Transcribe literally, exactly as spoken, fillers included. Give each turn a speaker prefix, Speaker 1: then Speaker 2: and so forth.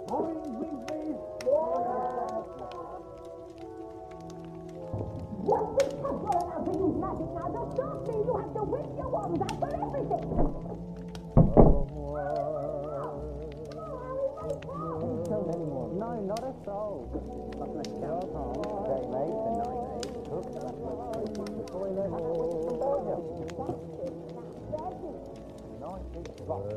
Speaker 1: What's this cup going out to use magic now? Don't stop me. You have to whip your wands out for everything.
Speaker 2: So many more. No, not a soul. Not an account. They made the nine eight. Took the toilet. Nice big box.